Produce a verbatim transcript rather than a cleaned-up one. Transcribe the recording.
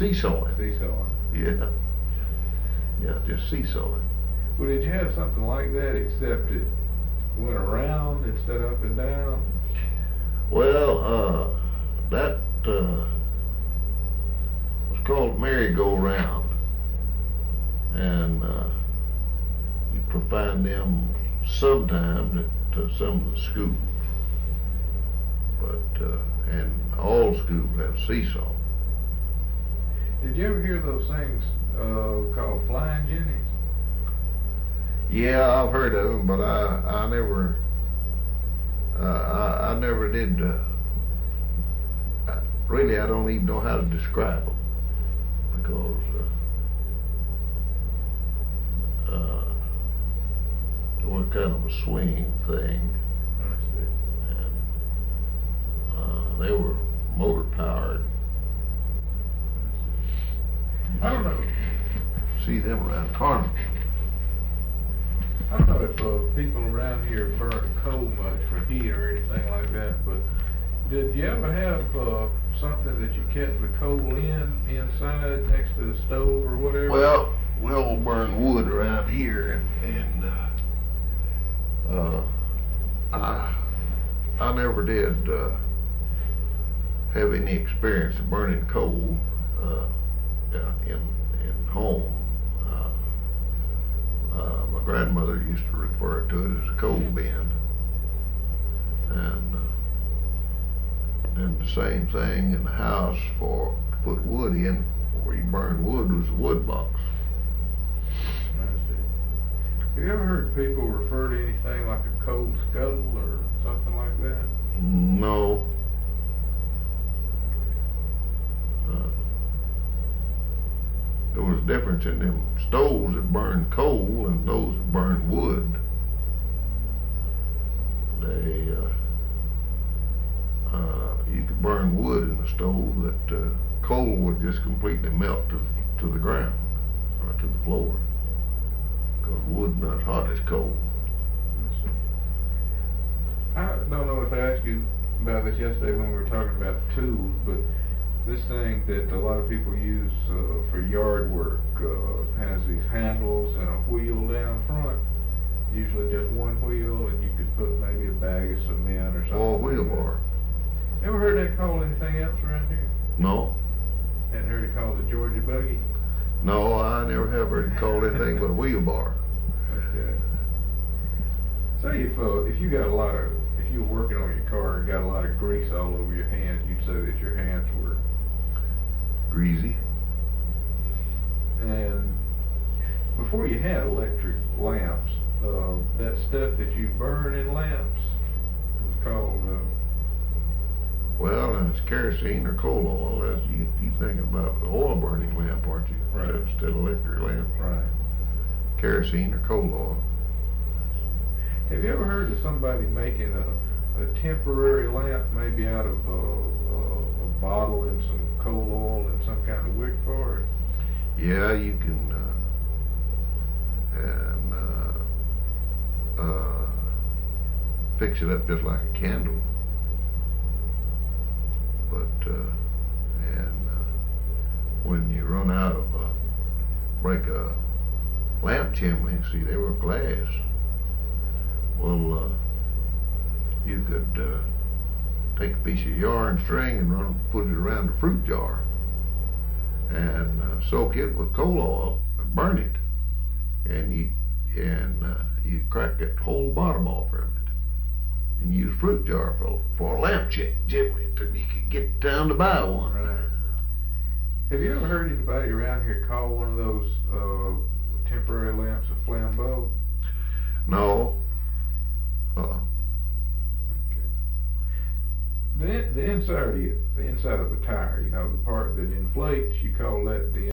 seesawing. Seesawing. Yeah. Yeah, just seesawing. Well, did you have something like that except it went around instead of up and down? Well, uh, that uh, was called merry-go-round, and uh, you can find them sometimes at uh, some of the schools, but uh, and all schools have seesaw. Did you ever hear those things uh, called flying jennies? Yeah, I've heard of them, but I I never uh, I, I never did. Uh, I, really, I don't even know how to describe them because uh, uh, they were kind of a swing thing, I see. and uh, they were motor powered. I don't know. See them around carnival. I don't know if uh, people around here burn coal much for heat or anything like that, but did you ever have uh, something that you kept the coal in inside next to the stove or whatever? Well, we all burn wood around here, and, and uh, uh, I I never did uh, have any experience of burning coal uh, in in home. Uh, uh, my grandmother used to refer to it as a coal bin, and uh, then the same thing in the house for to put wood in. Where you burn wood was a wood box. I see. Have you ever heard people refer to anything like a coal scuttle or something like that? No. Uh, there was a difference in them stoves that burned coal and those that burned wood. They, uh, uh, you could burn wood in a stove that uh, coal would just completely melt to, to the ground or to the floor, because wood's not as hot as coal. I don't know if I asked you about this yesterday when we were talking about the tools, but this thing that a lot of people use uh, for yard work uh, has these handles and a wheel down front, usually just one wheel, and you could put maybe a bag of cement or something. Oh, wheelbar. Ever heard that called anything else around here? No. Hadn't heard it called the Georgia buggy? No, I never have heard it called anything but a wheelbar. Okay. Say if uh, if you got a lot of, if you were working on your car and got a lot of grease all over your hands, you'd say that your hands were Greasy. And before you had electric lamps, uh, that stuff that you burn in lamps was called, uh, Well, and it's kerosene or coal oil. As you you think about the oil burning lamp, aren't you? Right. Instead of electric lamp. right. Kerosene or coal oil. Have you ever heard of somebody making a, a temporary lamp, maybe out of uh, uh, a bottle and some coal oil and some kind of wick for it? Yeah, you can. Uh, and uh, uh, fix it up just like a candle. But uh, and uh, when you run out of uh, break a lamp chimney, see they were glass. Well, uh, you could uh, take a piece of yarn string and run, put it around the fruit jar, and uh, soak it with coal oil and burn it, and you and uh, you crack that whole bottom off from it, and use fruit jar for for a lamp chimney till you could get down to buy one. Right. Have you ever heard anybody around here call one of those uh, temporary lamps a flambeau? No. Uh-uh. Okay. The, the inside of you, the inside of the tire, you know, the part that inflates, you call that the